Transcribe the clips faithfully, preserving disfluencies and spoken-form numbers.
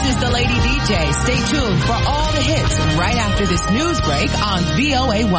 is the Lady D J. Stay tuned for all the hits right after this news break on V O A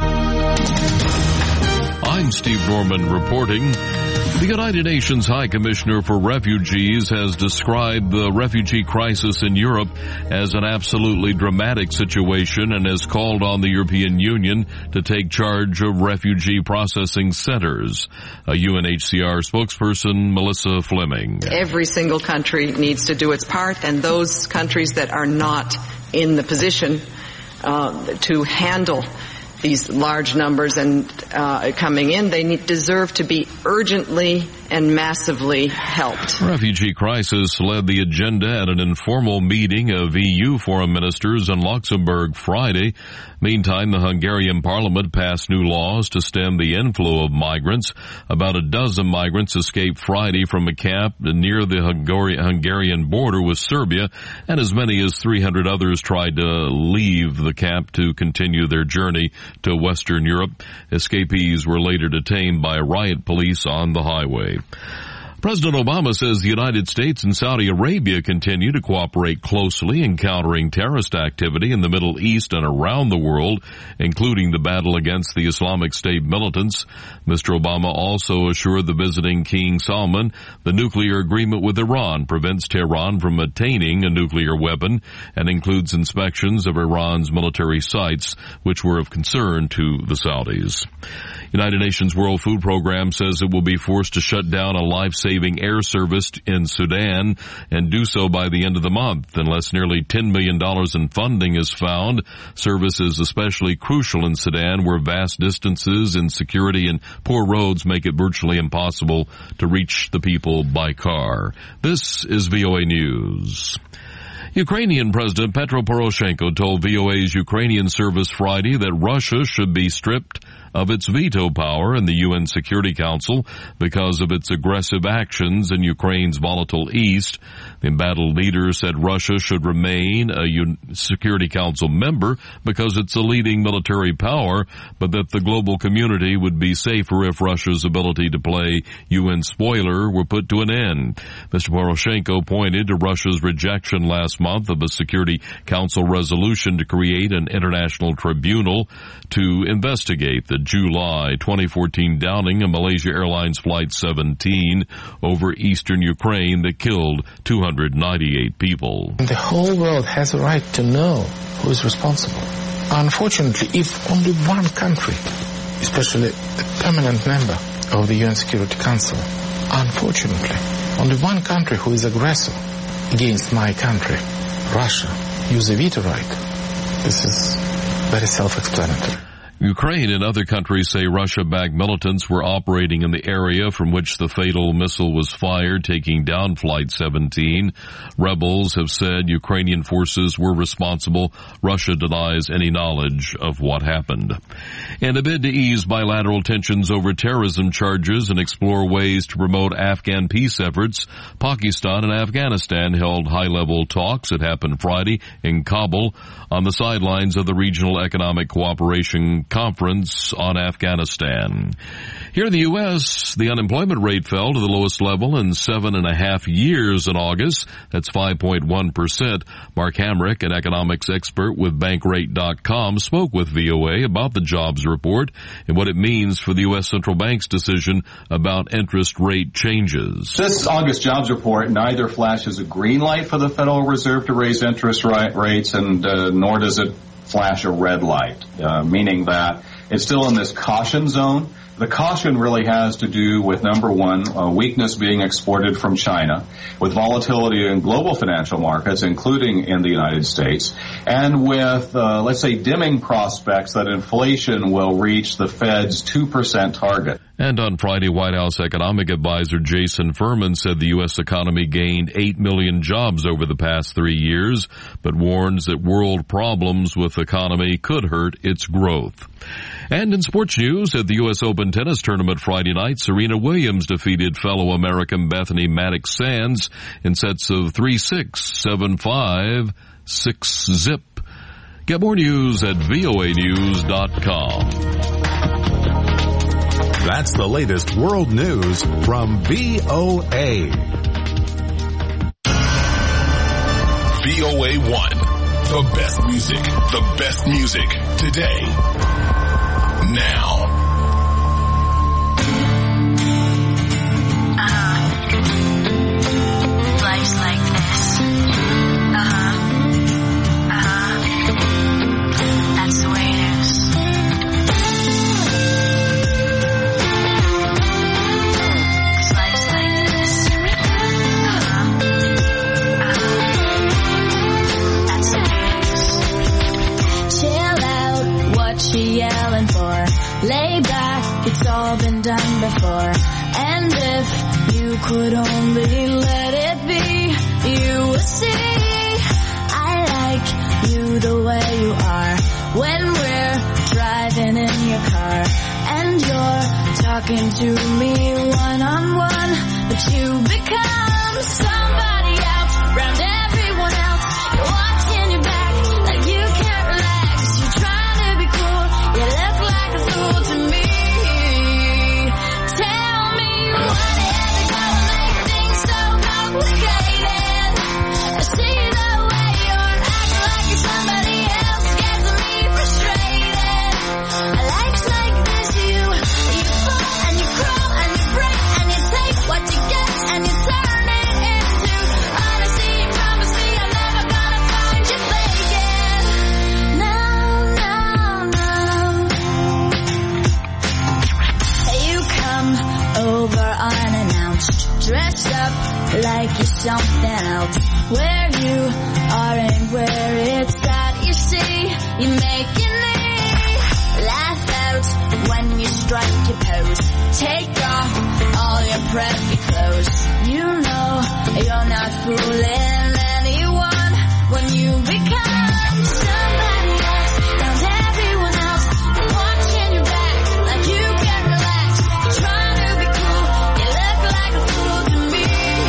one. I'm Steve Norman reporting. The United Nations High Commissioner for Refugees has described the refugee crisis in Europe as an absolutely dramatic situation and has called on the European Union to take charge of refugee processing centers. A U N H C R spokesperson, Melissa Fleming. Every single country needs to do its part, and those countries that are not in the position uh, to handle these large numbers and uh, coming in, they need, deserve to be urgently and massively helped. Refugee crisis led the agenda at an informal meeting of E U foreign ministers in Luxembourg Friday. Meantime, the Hungarian parliament passed new laws to stem the inflow of migrants. About a dozen migrants escaped Friday from a camp near the Hungarian border with Serbia, and as many as three hundred others tried to leave the camp to continue their journey to Western Europe. Escapees were later detained by riot police on the highway. President Obama says the United States and Saudi Arabia continue to cooperate closely in countering terrorist activity in the Middle East and around the world, including the battle against the Islamic State militants. Mister Obama also assured the visiting King Salman the nuclear agreement with Iran prevents Tehran from attaining a nuclear weapon and includes inspections of Iran's military sites, which were of concern to the Saudis. United Nations World Food Program says it will be forced to shut down a life-saving air service in Sudan and do so by the end of the month unless nearly ten million dollars in funding is found. Service is especially crucial in Sudan, where vast distances, insecurity, and poor roads make it virtually impossible to reach the people by car. This is V O A News. Ukrainian President Petro Poroshenko told V O A's Ukrainian service Friday that Russia should be stripped of its veto power in the U N Security Council because of its aggressive actions in Ukraine's volatile east. The embattled leader said Russia should remain a U- Security Council member because it's a leading military power, but that the global community would be safer if Russia's ability to play U N spoiler were put to an end. Mister Poroshenko pointed to Russia's rejection last month of a Security Council resolution to create an international tribunal to investigate the July twenty fourteen downing of Malaysia Airlines Flight seventeen over eastern Ukraine that killed two hundred ninety-eight people. The whole world has a right to know who is responsible. Unfortunately, if only one country, especially a permanent member of the U N Security Council, unfortunately, only one country who is aggressor against my country, Russia, use a veto right, this is very self-explanatory. Ukraine and other countries say Russia-backed militants were operating in the area from which the fatal missile was fired, taking down Flight seventeen. Rebels have said Ukrainian forces were responsible. Russia denies any knowledge of what happened. In a bid to ease bilateral tensions over terrorism charges and explore ways to promote Afghan peace efforts, Pakistan and Afghanistan held high-level talks. It happened Friday in Kabul on the sidelines of the Regional Economic Cooperation Conference on Afghanistan. Here in the U S, the unemployment rate fell to the lowest level in seven and a half years in August. That's five point one percent. Mark Hamrick, an economics expert with Bankrate dot com, spoke with V O A about the jobs report and what it means for the U S Central Bank's decision about interest rate changes. This August jobs report neither flashes a green light for the Federal Reserve to raise interest rates, and uh, nor does it flash a red light, uh, meaning that it's still in this caution zone. The caution really has to do with, number one, uh, weakness being exported from China, with volatility in global financial markets, including in the United States, and with, uh, let's say, dimming prospects that inflation will reach the Fed's two percent target. And on Friday, White House economic advisor Jason Furman said the U S economy gained eight million jobs over the past three years, but warns that world problems with the economy could hurt its growth. And in sports news, at the U S Open tennis tournament Friday night, Serena Williams defeated fellow American Bethany Mattek-Sands in sets of three six, seven five, six zip. Get more news at V O A news dot com. That's the latest world news from V O A. V O A one. The best music, the best music today, now. Life's like this. Uh-huh. Uh-huh. That's the way it is. Cause life's like this. Uh-huh. Uh-huh. That's the way it is. Chill out, what you yelling for? Lay back, it's all been done before. And if you could only let it be, you would see I like you the way you are. When we're driving in your car and you're talking to me one-on-one, but you become somebody else around everyone else. You're watching your back like you can't relax. You're trying to be cool, you look like a fool to me. Tell me what is it gonna make things so complicated? I see the way you're acting like you're somebody else, gets me frustrated. Life's like this, you you fall and you crawl and you break and you take what you get and you turn it into honesty. You promise me I'm never gonna find you faking. No, no, no. You come over unannounced, dressed up like you're something else. Where you are and where it's at, you see, you're making me laugh out when you strike your pose. Take off all your preppy clothes. You know you're not fooling anyone when you become somebody else around everyone else. You're watching your back like you can't relax. You're trying to be cool, you look like a fool to me.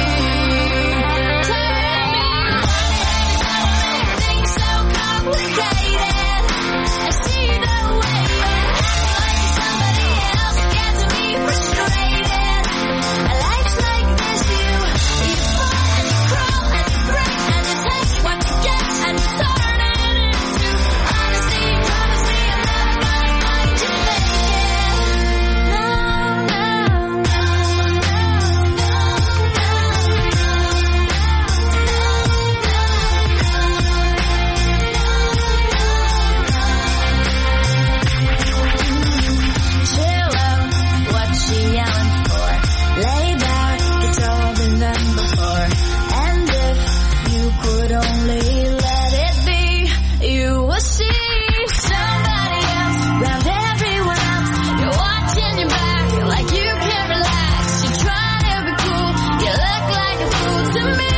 Tell me what is it gonna make things so complicated? I see the way you're acting like you're somebody else, gets me frustrated. Life's like this, you you fall and you crawl and you break and you take what you get and you turn it into honesty. Promise me I'm never gonna find you faking. No, no, no, chill out, what you yelling for? Lay back, it's all been done before. And if you could only let it be, you will see somebody else around everyone else. You're watching your back like you can't relax. You're trying to be cool, you look like a fool to me.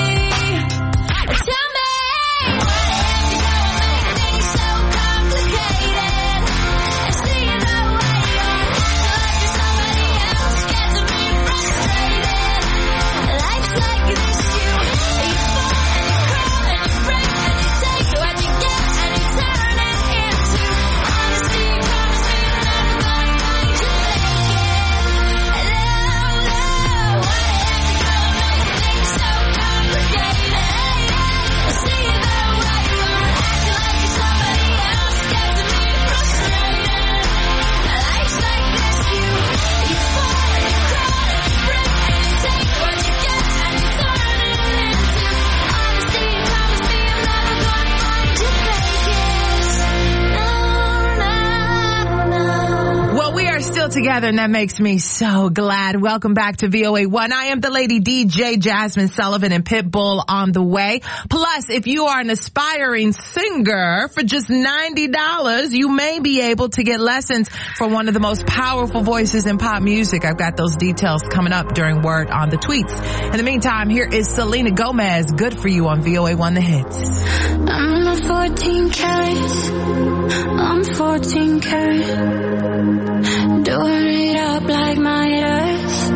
Tell me what is it gonna make things so complicated? I see the way you're acting like you're somebody else, gets me frustrated. Life's like this, you you fall and you crawl and you break and you take what you get and you turn it into honesty. Promise me I'm never gonna find you faking. No, no, what is it gonna make things so complicated? I see the way you're acting like you're somebody else, gets me frustrated. Life's like this, you you fall and you crawl and you break and you take what you get and you turn it into honesty. Promise me I'm never gonna find you faking. No, no, no. Well, we are still together, and that makes me so glad. Welcome back to V O A one. I am the lady D J Jasmine Sullivan, and Pitbull on the way. Plus, if you are an aspiring singer, for just ninety dollars, you may be able to get lessons from one of the most powerful voices in pop music. I've got those details coming up during Word on the Tweets. In the meantime, here is Selena Gomez, Good For You on V O A one The Hits. I'm not fourteen carats, I'm fourteen karat. Doing it up like Midas.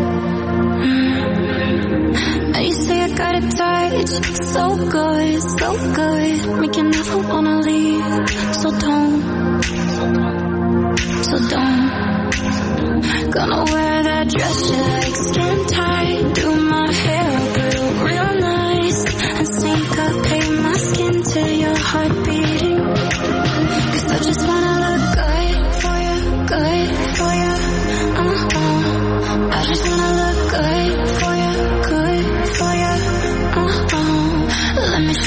Mm. Now you say I got a touch, so good, so good. Make you never wanna leave, so don't, so don't. Gonna wear that dress you like, skin tight. Do my hair up real, real nice, and sneak up, pay my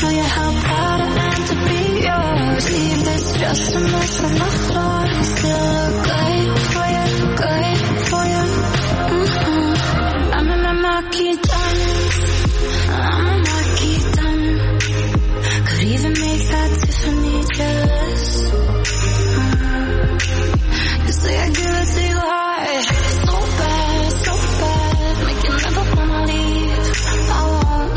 show you how proud I am to be yours. Leave this just a mess on the floor. Still look good for you, good for you. Mm-hmm. I'm in my marquee diamonds. I'm a marquee diamond. Could even make that Tiffany jealous. Mm-hmm. You say I give it to you hard. So bad, so bad. Make you never wanna leave. I won't.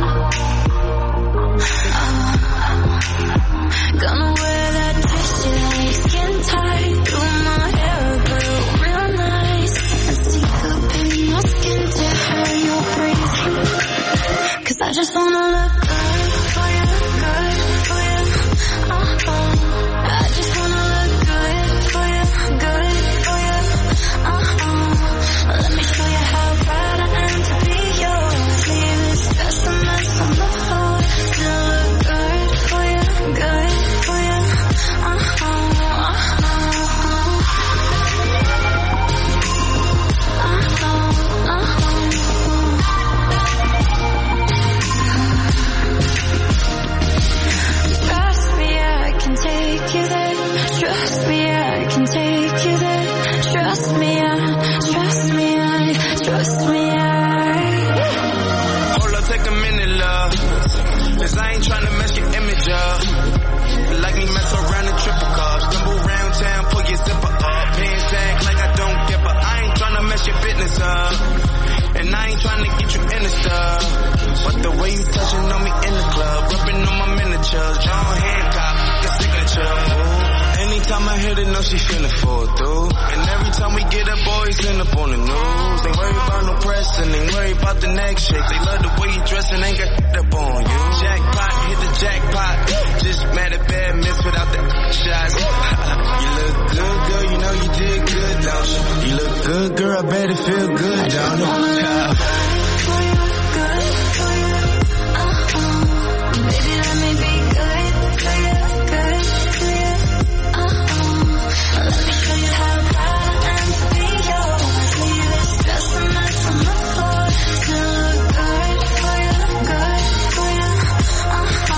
I won't. Gonna wear that dress you like, skin tight. Do my hair girl real nice. And sneak up in your skin to hear you breathe. Cause I just wanna look good for you, good for you. Uh-oh. I just wanna look good for you, good for you. Uh-oh. Let me show you how proud I am to be yours. Leave this just a mess on the floor. Still look good for you, good for you. Uh-oh, uh-oh. Uh-oh, uh-oh. Trust me, I can take you there. Trust me, I can take you there. Trust me, I, trust me, I, trust me, I. Hold up, take a minute, love. Cause I ain't tryna mess your image up. Like me mess around and triple cup. Stumble round town, pull your zipper up. Pants act like I don't get, but I ain't tryna mess your business up. And I ain't tryna get you in the stuff. But the way you touching on me in the club, rubbing on my miniatures, John Hancock, the signature. Anytime I hit it, know she finna fall through. And every time we get up, boys end up on the news. Ain't worried about no press and ain't worried about the next shake. They love the way you dress and ain't got shit up on you. Jackpot, hit the jackpot. Just mad at bad miss without the shots. You look good, girl, you know you did good, don't you? You look good, girl, I bet it feel good, don't you? For you, good for you. Uh-oh. Baby, let me be good for you, good for you. Uh-oh. Let me show you how proud I am to be yours. Leave this just a mess on the floor. Still look good for you, good for you. Uh-oh,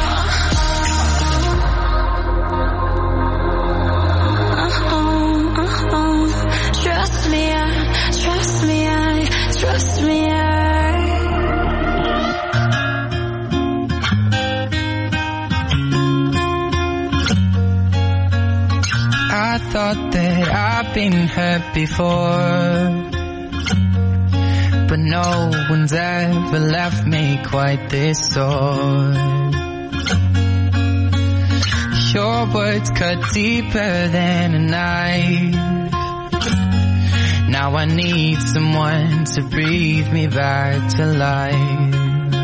uh-oh. Uh-oh, uh-oh. Trust me, I, trust me, I, trust me, I. I thought that I've been hurt before, but no one's ever left me quite this sore. Your words cut deeper than a knife. Now I need someone to breathe me back to life.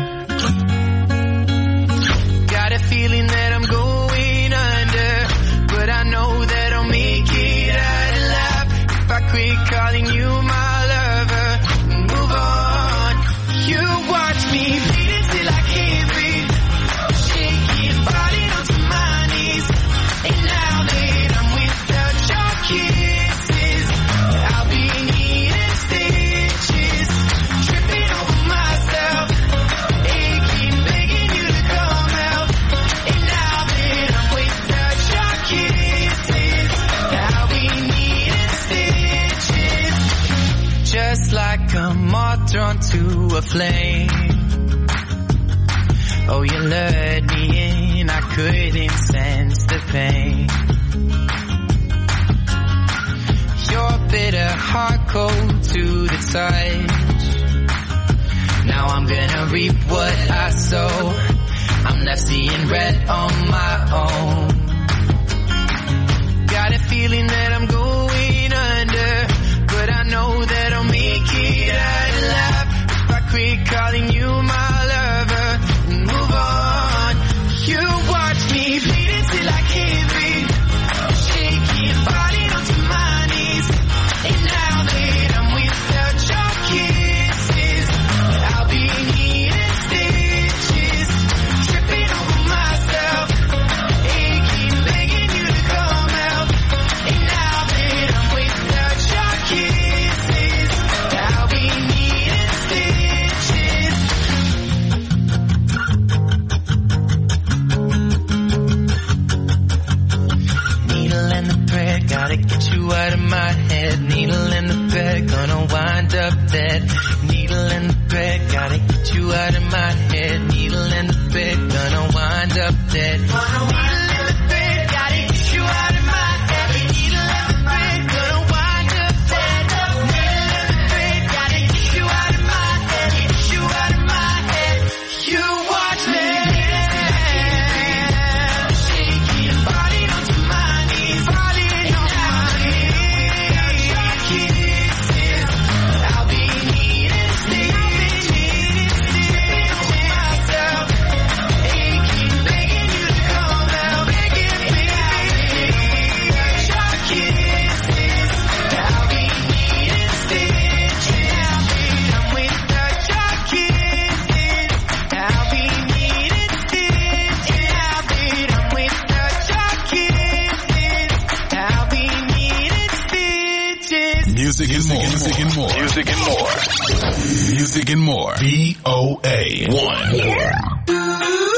Got a feeling that I'm going under, but I know that I'll make it out alive if I quit calling you my lover and move on. You watch me bleed until I can't breathe, shaking, falling onto my knees. And now that I'm without your kisses, I'll be needing stitches, tripping over myself, aching, begging you to come out. And now that I'm without your kisses, I'll be needing stitches. Just like a moth drawn to a flame. Oh, you lured me in, I couldn't sense the pain. Your bitter heart cold to the touch. Now I'm gonna reap what I sow. I'm left seeing red on my own. Got a feeling that I'm going under, but I know that I'll make it out alive if I quit calling you my lover and move on. You watch me bleed until I can't breathe, shaking, falling onto my knees. And now that I'm without your kisses, I'll be needing stitches, tripping over myself, aching, begging you to come out. And now that I'm without your kisses, I'll be needing stitches. needle in the thread, gonna wind up dead. Needle in the thread, gotta get you out of my head. Needle in the thread, gonna wind up dead. Needle in the thread, gotta get you out of my head. Get you out of my head. You watch me. Shake your body onto my knees. Body on my knees. Kisses. I'll be needing sleep. Myself. Aching, begging you to come out. Begging, begging, your kisses. I'll be needing stitches. I'm without your kisses. I'll be needing stitches. I'm without your kisses. I'll be needing stitches. Music and more. Music and more. Music and more. Music and more. V O A one.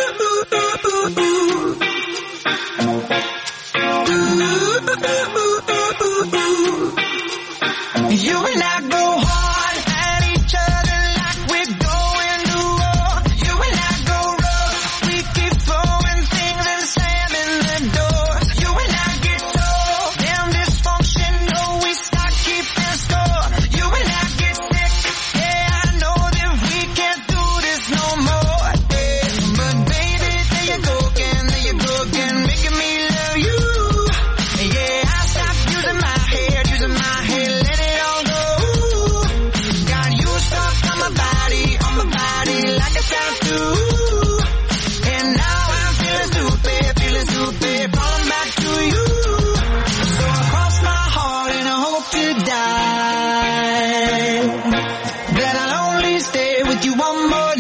You and I go hard at each other like we're going to war. You and I go rough. We keep throwing things and slamming the doors. You and I get so damn dysfunctional, we start keeping score. You and I get sick. Yeah, I know that we can't do this no more. Yeah. But baby, there you go again, there you go again, making me love you. Yeah, I stopped using my head, using my head, let it all go. Got you stuck on my body, on my body like a tattoo. And now I'm feeling stupid, feeling stupid, falling back to you. So I cross my heart and I hope to die, that I'll only stay with you one more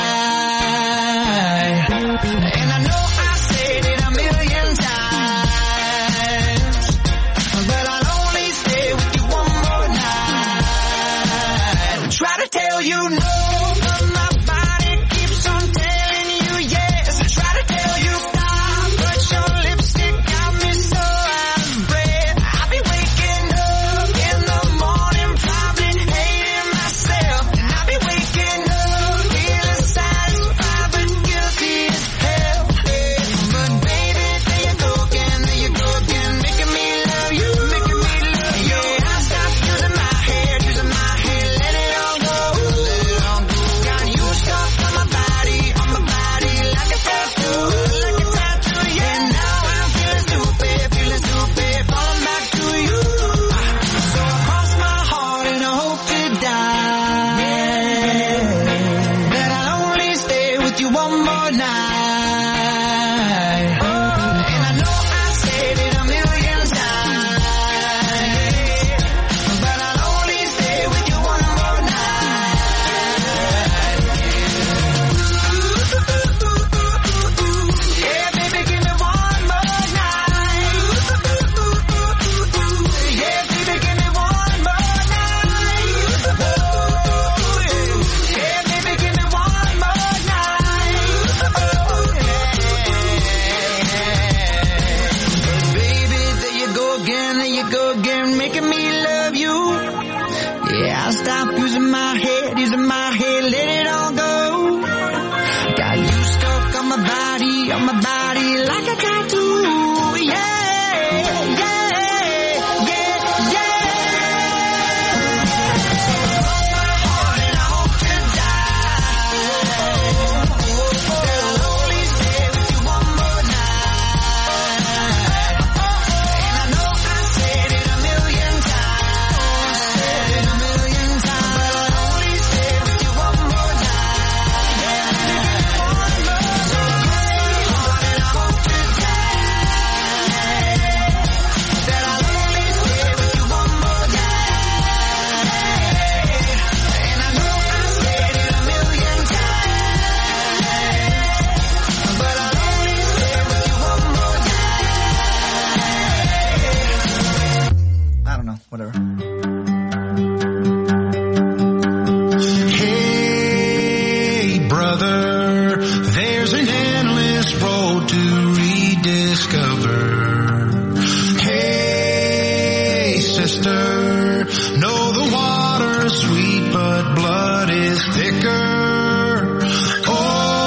night. And I know I said it a million times, but I'll only stay with you one more night. Try to tell you no, but my body keeps on telling you yes. Try to tell you stop, but your lipstick got me so out of breath. I'll be waking up in the morning, probably hating myself. And I'll be waking up feeling satisfied, but guilty as hell. But baby, there you go again, there you go again, making me love you, making me love you. Yeah, I stopped using my head, using my head, let it all go, let it all go. Got you stuck on my body, on my body like a tattoo, like a tattoo. Yeah, now I'm feeling stupid, feeling stupid, falling back to you. So I cross my heart and I hope to die, that I'll only stay with you one more night. And I know I said it a million times, but I'll only stay with you one more night. Yeah, baby, give me one more night. Yeah, baby, give me one more night. Yeah, baby, give me one more night. Baby, there you go again, there you go again, making me love you. Yeah, I'll stop using my head, using my head, let it all go. Got you stuck on my body, on my body like a tattoo. Yeah, yeah, yeah, yeah. Cross my heart and I hope to die, that I'll only stay with you one more night. And I know I said it a million times, said it a million times, but I'll only stay with you one more night. Yeah, baby, give me one more. So I cross my heart and I hope to die, that I'll only stay with you one more night. And I know I said it a million times, but I'll only stay with you one more night. I don't know, whatever. Hey, brother, there's an endless road to rediscover. Hey, sister, know the water's sweet, but blood is thicker. Oh,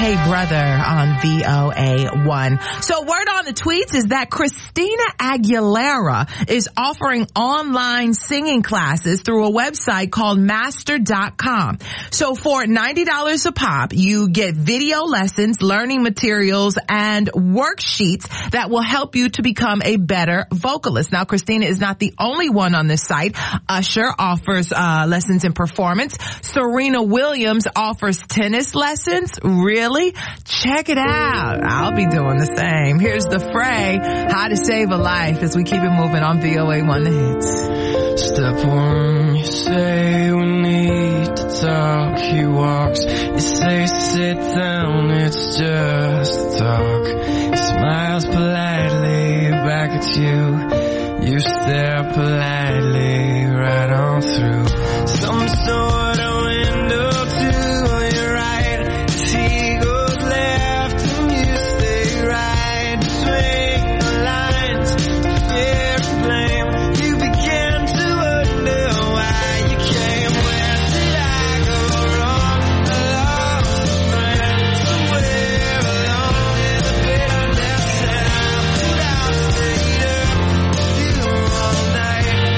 Hey Brother on V O A one. So word on the tweets is that Christina Aguilera is offering online singing classes through a website called master dot com. So for ninety dollars a pop, you get video lessons, learning materials, and worksheets that will help you to become a better vocalist. Now, Christina is not the only one on this site. Usher offers uh lessons in performance. Serena Williams offers tennis lessons. Really? Check it out. I'll be doing the same. Here's The Fray, How to Save a Life, as we keep it moving on V O A one The Hits. Step one, you say we need to talk. He walks, you say sit down, it's just talk. He smiles politely back at you. You stare politely right on through some sort of window to your right. He goes left and you stay right. Between the lines, fear and blame. You began to wonder why you came. Where did I go wrong? A lost friend somewhere alone in the bitterness, and I put out stayed up with you all night.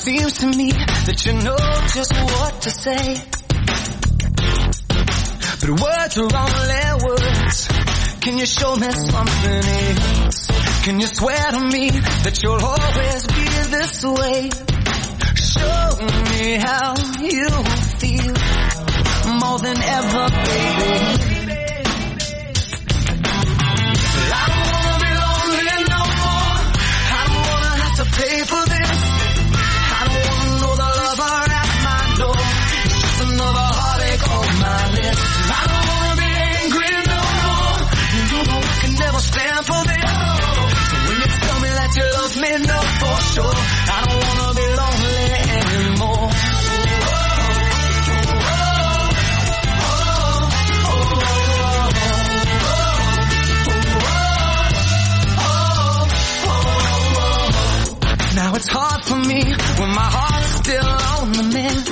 seems to me that you know just what to say. But words are only words. Can you show me something else? Can you swear to me that you'll always be this way? Show me how you feel more than ever, baby. I don't wanna be lonely no more. I don't wanna have to pay for this. I don't wanna know the lover at my door. It's just another heartache on my list. I don't wanna be angry no more. You know I can never stand for this. So when you tell me that you love me, know for sure I don't wanna be lonely anymore. Now it's hard for me when my heart's still on the mend.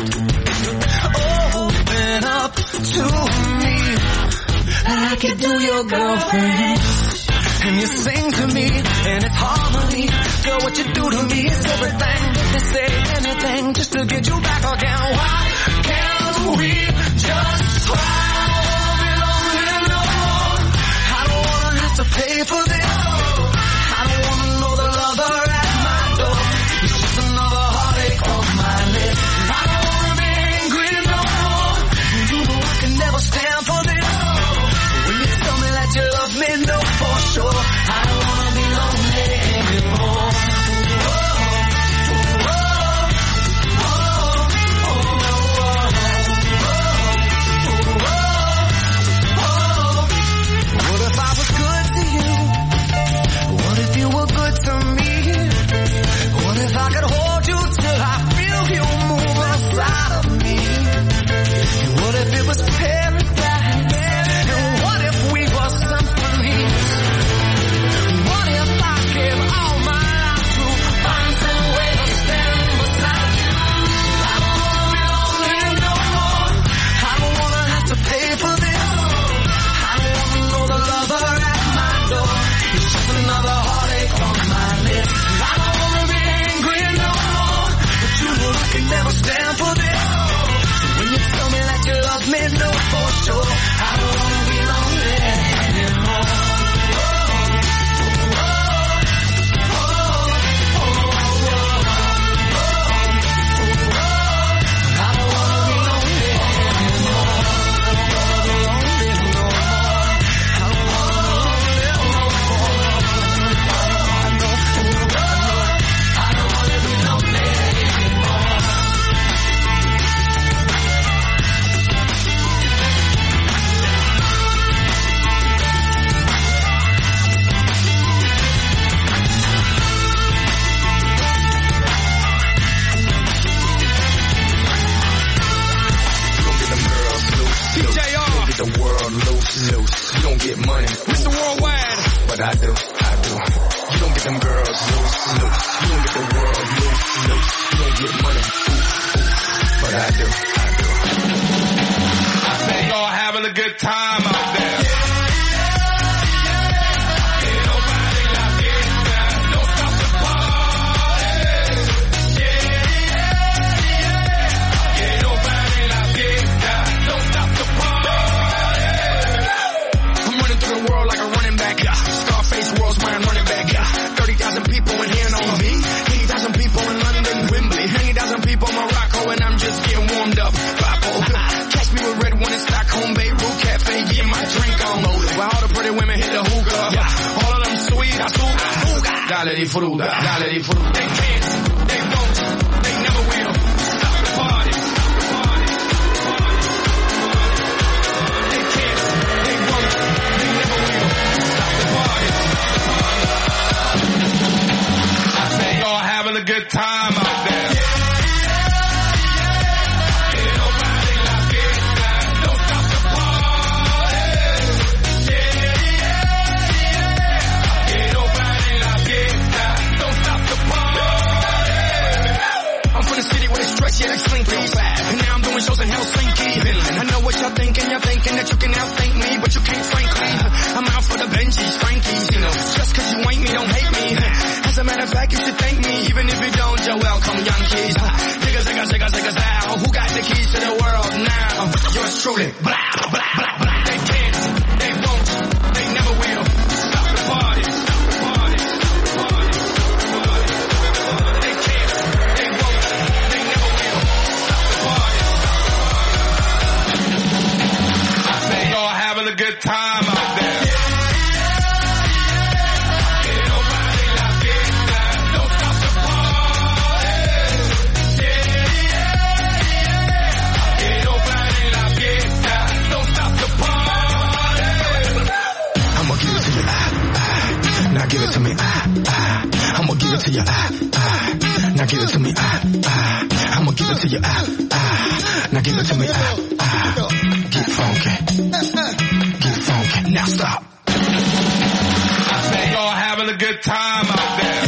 Open up to me and I could do your girlfriend. And you sing to me and it's harmony. Girl, what you do to me is everything. They say anything just to get you back again. Why can't we just try? I don't wanna be lonely no more. I don't wanna have to pay for this. I don't wanna know the lover at my door. It's just another heartache on my list. I don't wanna be angry no more. You know I can never stand for this. When you tell me that you love me, know for sure I don't wanna be lonely anymore. What if I was good to you? What if you were good to me? What if I could hold you till I feel you move inside of me? What if it was paradise? And what if we were symphonies? What if I gave all my life to find some way to stand beside you? I don't wanna be lonely no more. I don't wanna have to pay for this. I don't wanna know the lover at my door. It's just another heartache on my list. I don't wanna be angry no more. But you know I can never stand for this. When you tell me that you love me, know for sure I don't wanna be lonely anymore. I don't wanna be lonely anymore. Lonely no more. I don't wanna be lonely no more. I know, I don't wanna be lonely anymore. D J R. Get the world loose, loose. You don't get money, Mister Worldwide. But I do, I do. You don't get them girls loose, loose. You don't get the world loose, loose. You don't get money, ooh, ooh. But I do, I do. I say y'all having a good time out there. Ain't nobody like this guy. Don't stop the party. Yeah, yeah, yeah. Ain't nobody like this guy. Don't stop the party. I'm running through the world like a running back. Yeah. Scarface world's my running back. Yeah. thirty thousand people in here on me. eighty thousand people in London, Wembley. eighty thousand people in Morocco, and I'm just getting warmed up. Papo. Catch me with red one in Stockholm, Beirut Cafe, get my drink on. While all the pretty women hit the hookah. Yeah. All of them sweet, I hookah. Dale di fruta, dale di fruta. They can't, they won't, they never will. Stop the party. They can't, they won't, they never will. Stop the party. I say y'all having a good time out there. Ain't nobody like this guy. Don't stop the party. Yeah, yeah, yeah. Ain't nobody like this guy. Don't stop the party. I'm from the city where they stretch, yeah, like Slinky. And now I'm doing shows in Helsinki. I know what y'all thinking. You're thinking that you can outthink me, but you can't, frankly. I'm out for the Benjis, Frankies, you know. Just cause you ain't me, don't hate me. As a matter of fact, you should thank me. Even if you don't, you're welcome, young kids. give it to me, ah, ah. I'ma give it to you, ah, ah. Now give it to me, ah, ah. I'ma give it to you, ah, ah. Now give it to me, ah, ah. Get funky. Get funky. Now stop. I say y'all having a good time out there.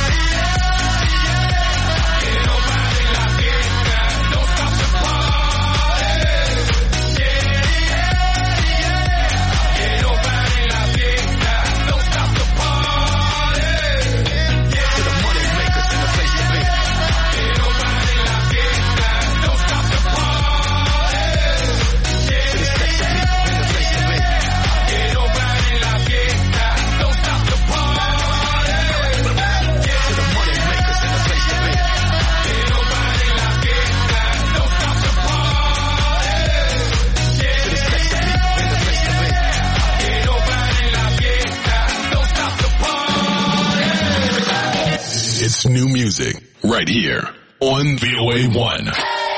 It's new music right here on V O A one.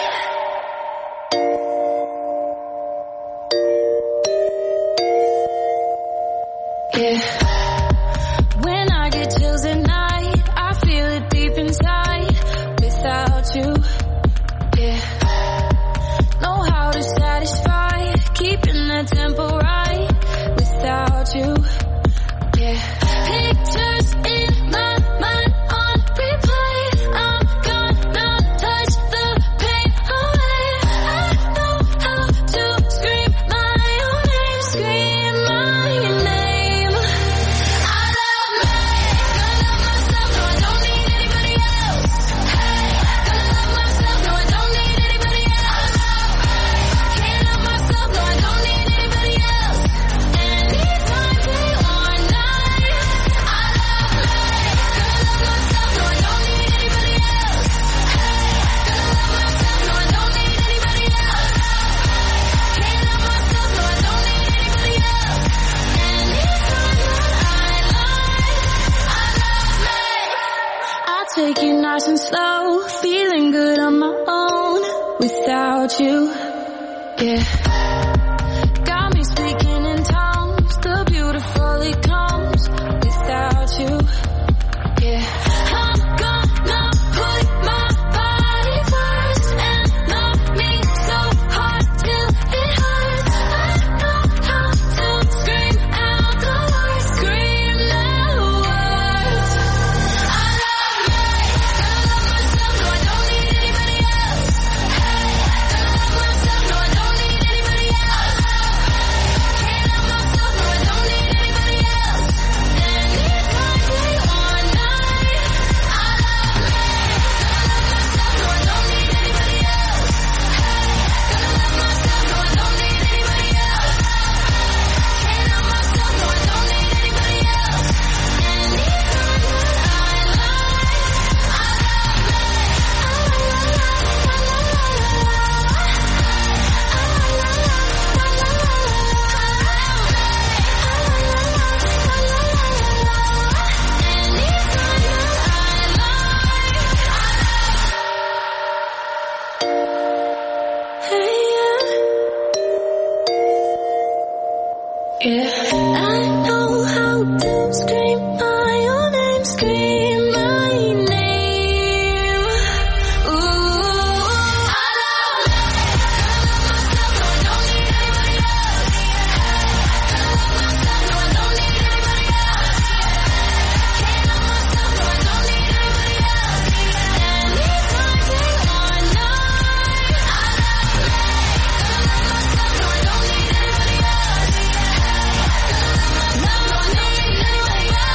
Yeah. When I get chills at night, I feel it deep inside. Without you, yeah. Know how to satisfy, keeping the tempo right. Without you, yeah. Pictures in my mind on replay. I'm gonna touch the pain away. I know how to scream my own name, scream my name. I love me, gonna love myself, no I don't need anybody else. Hey, gonna love myself, no I don't need anybody else. Can't love myself, no I don't need anybody else. Anytime, day or night. I love me, gonna love myself, no I don't need anybody else. Hey, gonna love myself, no I don't need anybody else. Can't love myself, no I don't need anybody else. Anytime I take it nice and slow, feeling good on my own without you. Yeah. Got me speaking in tongues, the beautiful it comes without you. Yeah. I'm gonna put my body first and love me so hard till it hurts. I know how to scream out the words, scream the words. I love me, gonna love myself, no I don't need anybody else. Hey, gonna love myself, no I don't need anybody else. Can't love myself, no I don't need anybody else. Anytime, day or night. I love me, gonna love myself, no I don't need anybody else. Hey, gonna love myself, no I don't need anybody else. Can't love myself, no I don't need anybody else. Anytime yeah, I know how to scream my own name, scream my name. Ooh, I love me, gonna love myself, no I don't need anybody else. Gonna love myself, no I don't need anybody else. Can't love myself, no I don't need anybody else. Anytime, day or night. I love me, gonna love myself, no I don't need anybody else. Gonna love myself, no I don't need anybody else.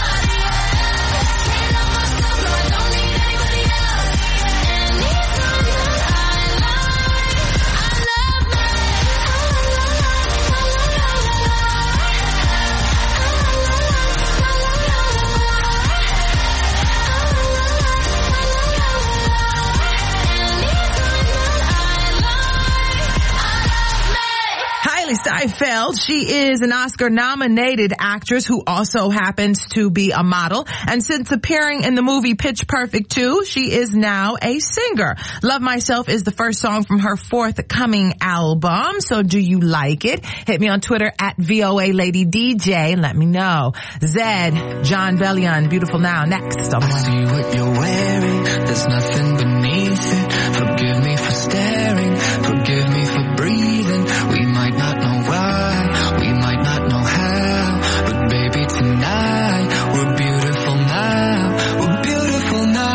Liefeld. She is an Oscar-nominated actress who also happens to be a model. And since appearing in the movie Pitch Perfect two, she is now a singer. Love Myself is the first song from her forthcoming album. So do you like it? Hit me on Twitter at V O A Lady D J and let me know. Zed, John Bellion, Beautiful Now, next. On I see what you're wearing, there's nothing beneath it. Forgive me for staring, forgive me for breathing. We might not know why, we might not know how, but baby tonight, we're beautiful now, we're beautiful now,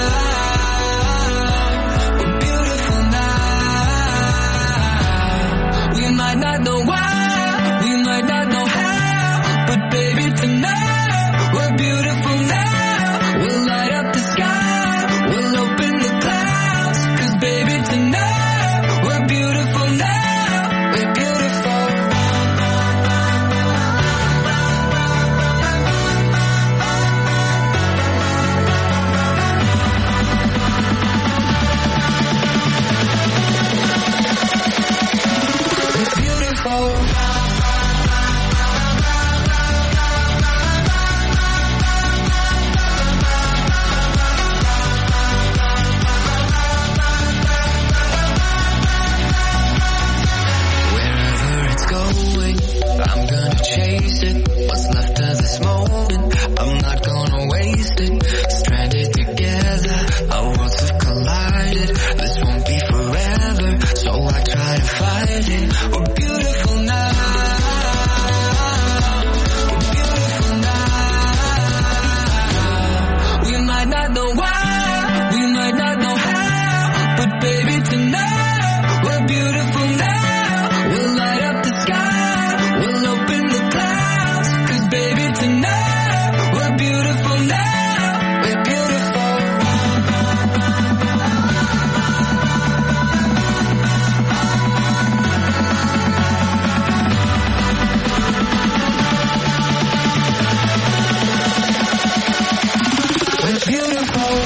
we're beautiful now. We might not know why, we might not know how, but baby tonight, we're beautiful now. We'll light up the sky, we'll open the clouds, 'cause baby tonight, we're beautiful now, we're beautiful. We're beautiful. I'm gonna chase it. What's left of this moment, I'm not gonna waste it. Stranded together, our worlds have collided. This won't be forever, so I try to fight it. We're beautiful now. We're beautiful now. We might not know why, we might not know how, but baby tonight, we're beautiful now. We'll light up the sky, we'll open the clouds, 'cause baby tonight, we're beautiful now, we're beautiful. We're beautiful.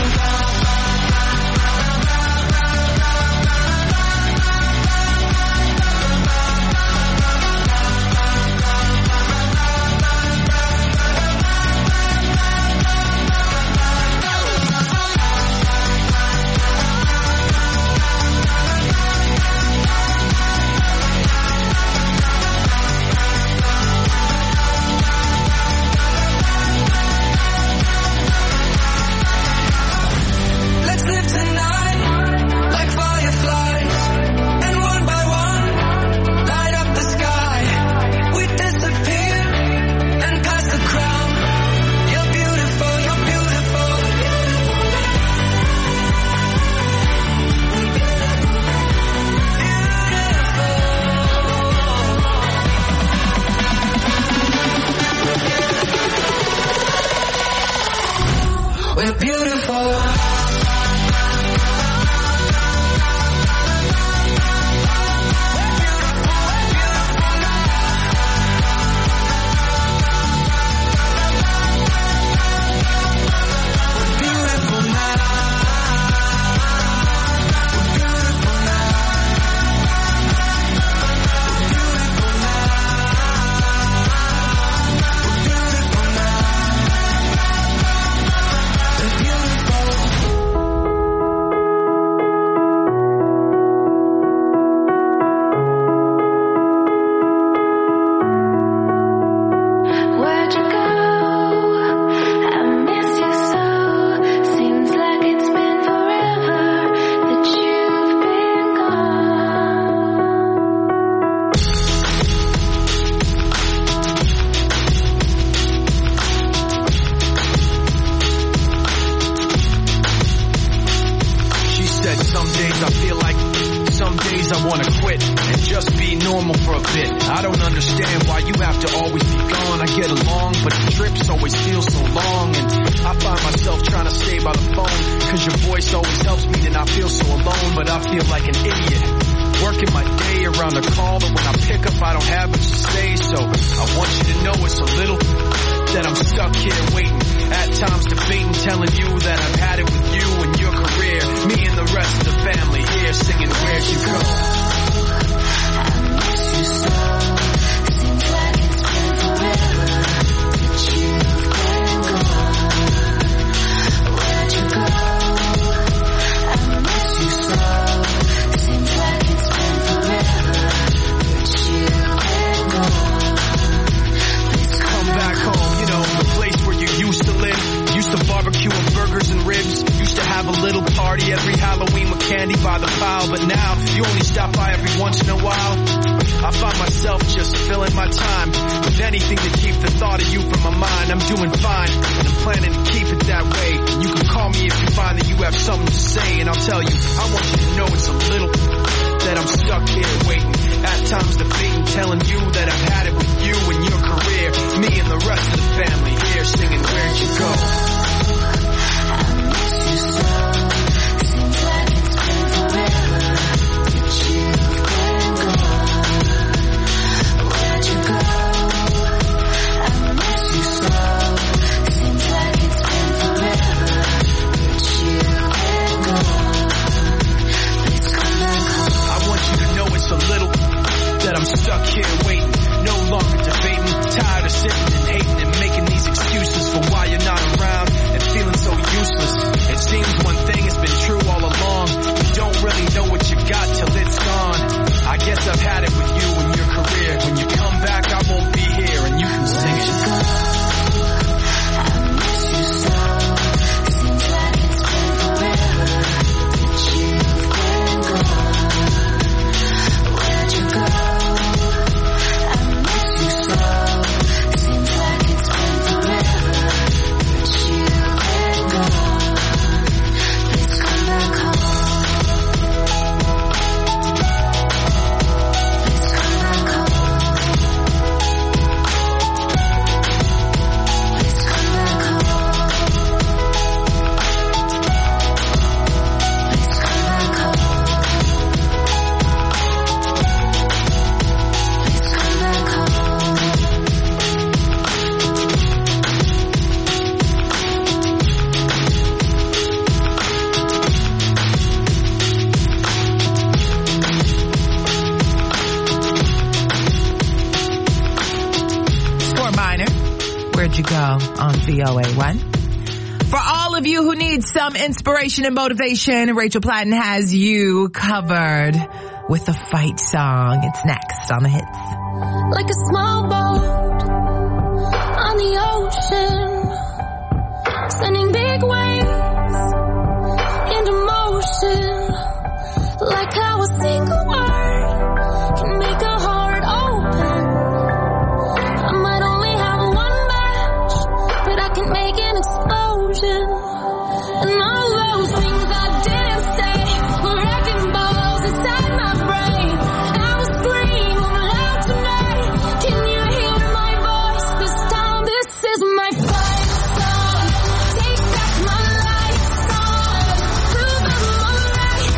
Let's live tonight like fireflies, and one by one light up the sky. We disappear and pass the crown. You're beautiful, you're beautiful. We're beautiful. Where'd you go? I miss you so. Seems like it's been forever that you've been gone. She said some days I feel like, some days I wanna quit and just be normal for a bit. I don't understand why you have to always be gone. I get along, but the trips always feel so long. And I find myself trying to stay by the phone, 'cause your voice always helps me to not feel so alone. But I feel like an idiot, working my day around the call, and when I pick up I don't have much to say. So I want you to know it's a little that I'm stuck here waiting, at times debating, telling you that I've had it with you and your career. Me and the rest of the family here singing Where'd You Go? I miss you so. candy by the pile, but now you only stop by every once in a while. I find myself just filling my time with anything to keep the thought of you from my mind. I'm doing fine, and I'm planning to keep it that way. You can call me if you find that you have something to say, and I'll tell you, I want you to know it's a little that I'm stuck here waiting. At times debating, telling you that I've had it with you and your career. Me and the rest of the family here singing, where'd you go? A little that I'm stuck here waiting, no longer debating, tired of sitting and hating and making these excuses for why you're not around and feeling so useless. It seems one thing has been true all along, you don't really know what you got till it's gone. I guess I've had it with you and your career. When you come back I won't be here and you can sing it. On V O A one. For all of you who need some inspiration and motivation, Rachel Platten has you covered with a fight song. It's next on the hits. Like a small boat on the ocean, sending big waves into motion. Like how a single word can make a heart open. I might only have one match, but I can make an explosion. And all those things I didn't say were wrecking balls inside my brain. I will scream loud tonight. Can you hear my voice this time? This is my fight song. Take back my life song. Prove I'm alright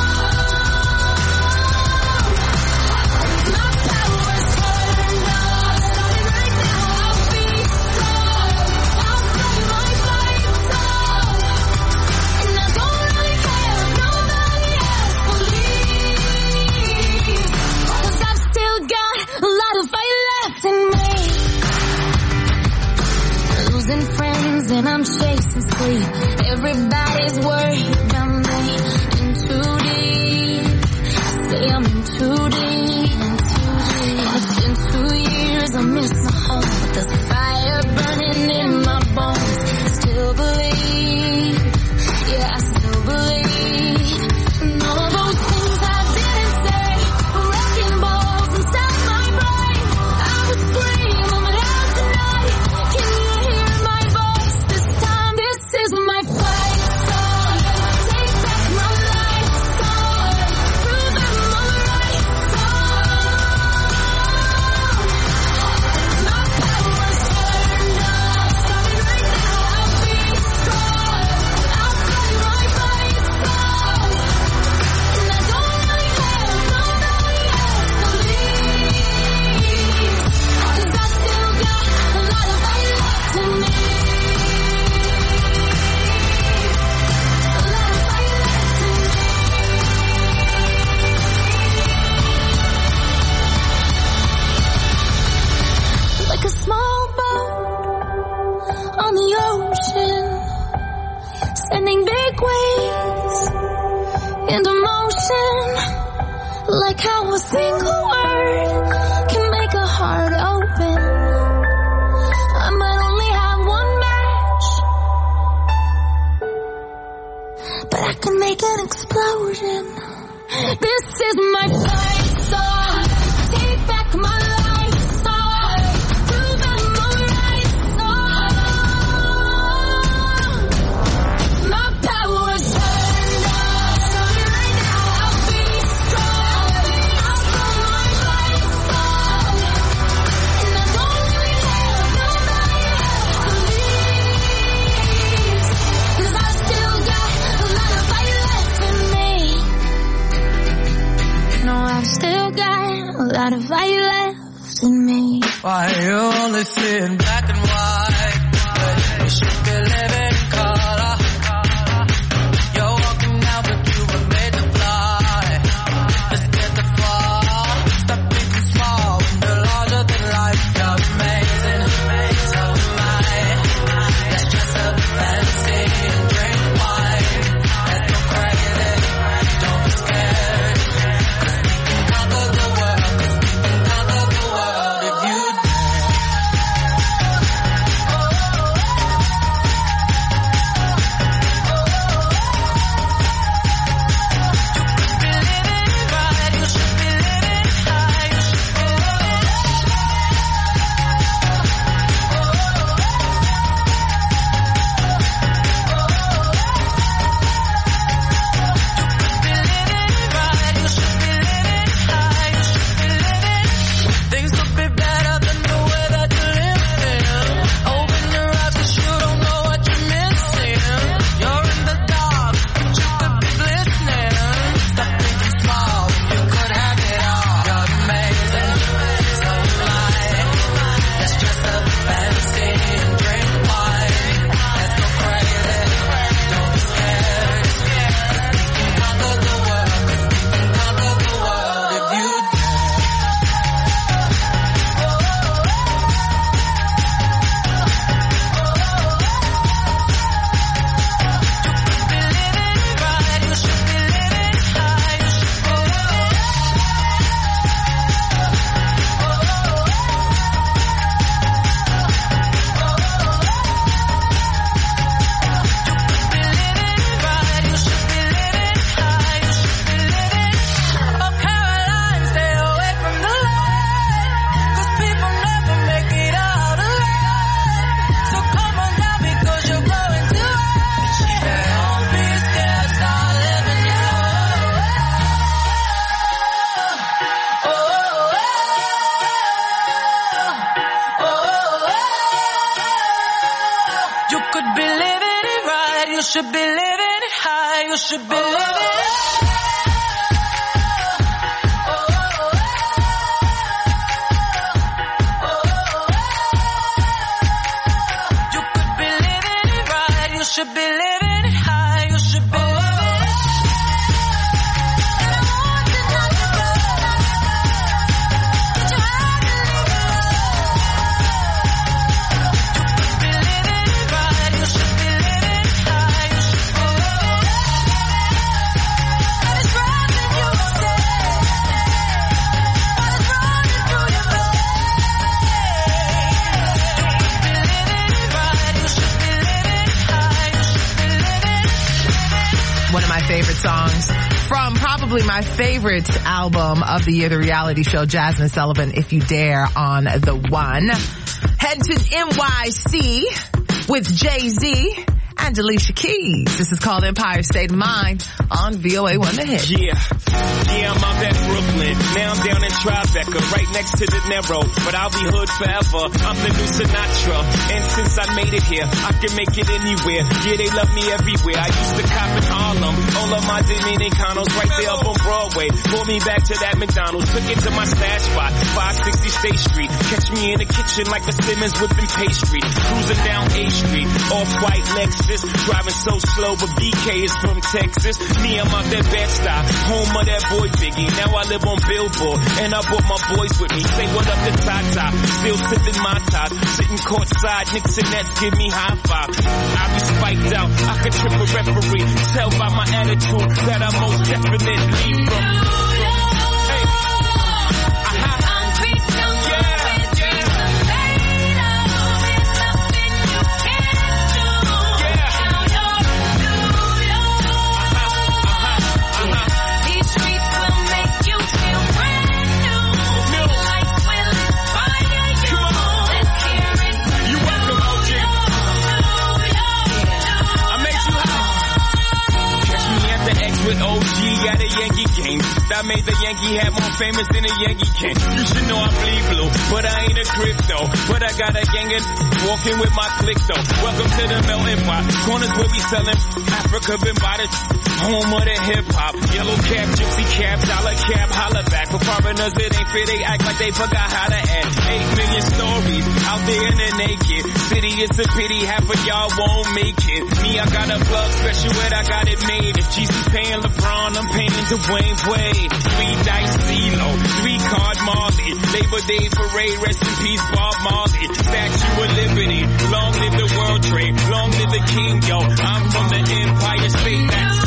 song. My power's turned off. Starting right now, I'll be strong. I'll play my fight song. And I don't really care if nobody else believes. 'Cause I've still got a lot of fight left in me. Losing friends and I'm chasing sleep. Everybody's worried about me. In too deep. Say I'm in too deep. It's been two years, I miss my home. But there's a fire burning in my bones. Still believe. Yeah, I still believe. And all those things I didn't say were wrecking balls inside my brain. I would scream loud tonight. Can you hear my voice this time? This is my fight song. Take back my life song. Prove I'm alright song. My power's turned off. Starting right now, I'll be strong. I'll play my fight song. And I don't really care if nobody else believes. 'Cause I still got a lot of fight left in me. A lot of fight left in me. Like a small boat on the ocean, sending big waves into motion. Like how a single word can make a heart open. I might only have one match, but I can make an explosion. This is my fight song. Take back my life song. Prove I'm alright song. My power's turned on. So right now I'll be strong. I'll go my fight song. And I don't really have nobody else to leave. 'Cause I still got a lot of fight left in me. No, I've still got a lot of fire left in me. Why you only see in black and white? You should be living in color. You're walking out but you were made to fly. Let's get the fall. Stop thinking small when you're larger than life. You're amazing, so am I. Let's dress up fancy and drink wine. Let's go crazy, don't be scared. Conquer the world, 'cause we can conquer the world if you things could be better than the way that you live in. Open your eyes 'cause you don't know what you're missing. You're in the dark, but you could be glistening. Stop thinking small, you could have it all. You're amazing, so am I. Let's dress up fancy and drink wine. Let's go crazy, don't be scared. 'Cause we can conquer the world, 'cause we can conquer the world if you You could be living it right, you should be living it high, you should be living it. You could be living it right, you should be living it high, you should be living it. And I want to not to go. Did you have to leave it? You could be living it right, you should be living it high, you should be living it. What is driving you insane? What is running through your veins? One of my favorite songs from probably my favorite album of the year, the reality show Jasmine Sullivan, If You Dare, on the One. Head to N Y C with Jay-Z and Alicia Keys. This is called Empire State of Mind on V O A one The Hit. Yeah, yeah, I'm out at Brooklyn. Now I'm down in Tribeca, right next to the Narrow. But I'll be hood forever. I'm the new Sinatra. And since I made it here, I can make it anywhere. Yeah, they love me everywhere. I used to cop in Harlem. All of my Dominicanos right there up on Broadway. Pulled me back to that McDonald's. Took it to my stash spot, five sixty State Street. Catch me in the kitchen like a Simmons whipping pastry. Cruising down A Street, off-white Lexus. Driving so slow, but B K is from Texas. Me, I'm out that Bed-Stuy, home of that boy Biggie. Now I live on Billboard, and I brought my boys with me. Say what up to Tata, still sipping my top. Sitting courtside, Knicks and Nets give me high five. I be spiked out, I could trip a referee. Tell by my attitude that I most definitely from. Hey. Uh-huh. These streets I made the Yankee hat more famous than a Yankee can. You should know I bleed blue, but I ain't a crypto. But I got a gang of walking with my click though. Welcome to the melting pot. Corners where we selling Africa been by the home of the hip hop. Yellow cap, gypsy cap, dollar cap, holla back. For foreigners it ain't fair, they act like they forgot how to act. Eight million stories out there in the naked city. It's a pity half of y'all won't make it. Me, I got a plug special and I got it made. If G C's paying LeBron, I'm paying Dwayne Wade. Three dice CeeLo, three card Marley. Labor Day parade, rest in peace Bob Marley. Statue of Liberty, long live the World Trade, long live the King, yo. I'm from the Empire State. That's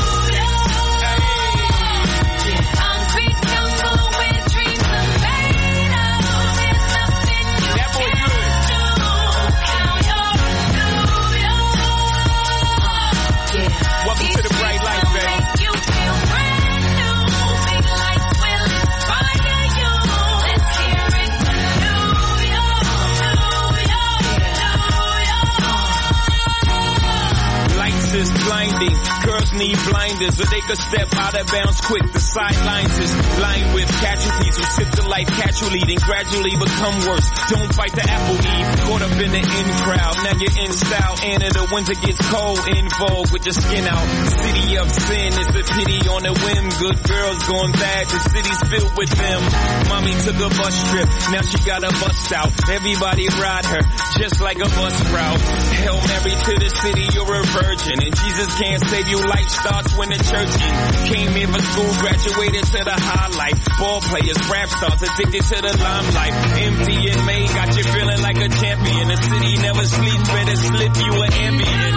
blinding. Girls need blinders so they could step out of bounds quick. The sidelines is lined with casualties who sip the life casually, then gradually become worse. Don't fight the apple eve. Caught up in the in crowd. Now you're in style. And in the winter gets cold. In vogue with your skin out. City of sin. It's a pity on a whim. Good girls going bad. The city's filled with them. Mommy took a bus trip. Now she got a bust out. Everybody ride her just like a bus route. Hail Mary to the city. You're a virgin. And Jesus can't save you. Life starts when the church ends. Came here for school, graduated to the highlight. Ball players, rap stars, addicted to the limelight. Empty and May got you feeling like a champion. The city never sleeps, better slip you an ambient.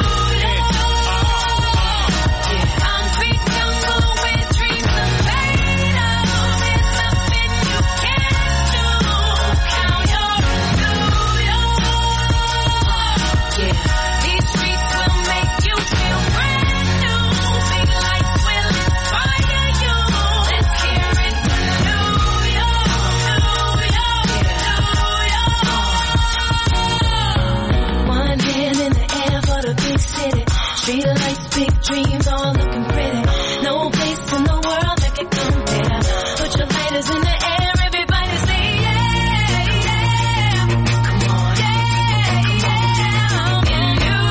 Street lights, big dreams, all looking pretty. No place in the world that can compare. Put your lighters in the air, everybody say yeah, yeah. Come on, yeah, yeah. In New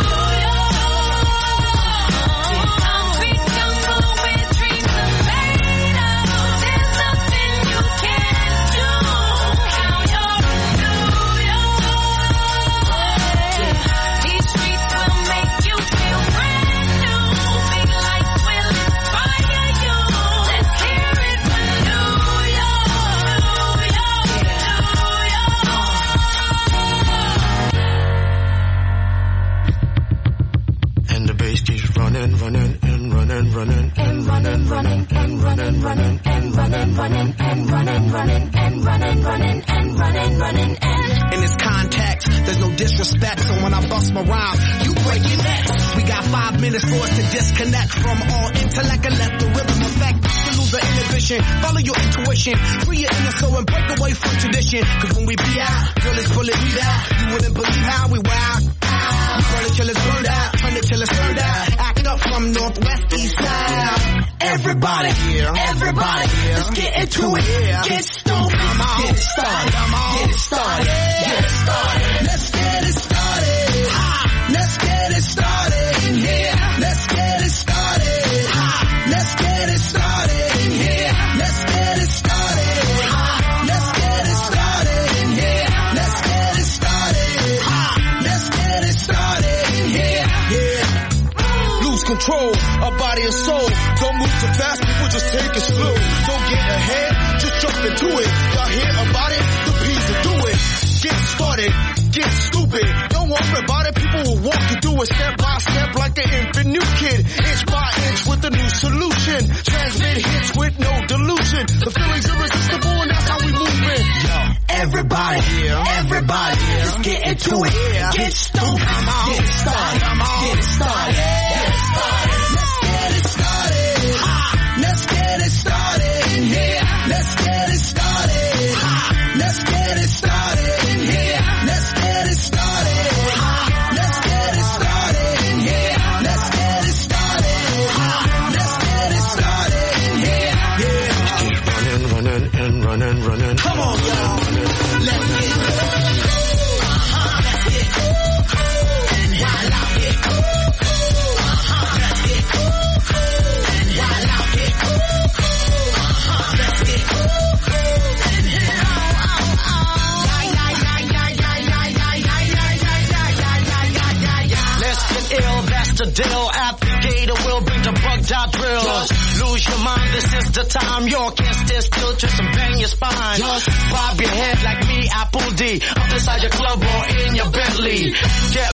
York, concrete jungle where dreams are made of. There's nothing you can't do. Count your New York. These streets will make you feel brand new. Big lights will inspire you. Let's hear it for New York, New York. And the bass keeps running, running, and running, running, and running, running, and running, running, and running, running, and running, running, and running, running, and running, running, and in this context, there's no disrespect, so when I bust my rhyme, you break your neck. We got five minutes for us to disconnect from all intellect and let the rhythm affect. To lose the inhibition, follow your intuition, free your inner soul and break away from tradition. Cause when we be out, girl, it's bullet weed out. You wouldn't believe how we wow. We burn it till it's burned out, turn it till it's turned out. Act up from northwest, east side. Everybody, everybody, let's get into it. Get stoked, get it started, get it started, get it started. Let's get it started. Ha! Let's get it started in here. Let's get it started. Ha! Let's get it started in here. Let's get it started. Ha! Let's get it started in here. Let's get it started. Ha! Let's get it started in here. Yeah. Lose control of body and soul. Don't move too fast, people just take it slow. Don't get ahead, just jump into it. Y'all hear about it? The P's will do it. Get started, get stupid. Don't worry about it, people will walk you through it step by step like the infant new kid. Inch by inch with a new solution. Transmit hits with no delusion. The feeling's irresistible and that's how we move it. Yo, everybody, everybody, let's get into it. Get stoked, get it started, get it started, get it started. Let's get it started. Ha! Let's get it started in here. Let's get it started. Ha! Let's get it started in here. Let's get it started. Ha! Let's get it started in here. Let's get it started. Ha! Let's get it started in here. Yeah. ill, that's the deal. At the gator, we'll bring the bug dot drill. Just lose your mind, this is the time. You can't stay still, twist and bang your spine. Just bob your head like me, Apple D. Up inside your club or in your Bentley. Get